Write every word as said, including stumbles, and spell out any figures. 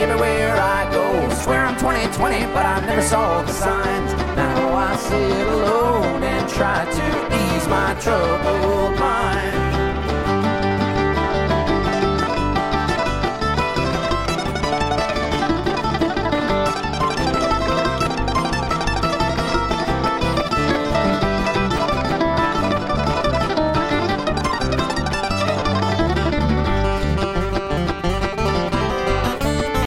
everywhere I go. Swear I'm twenty twenty, but I never saw the signs. Now I sit alone and try to ease my troubles.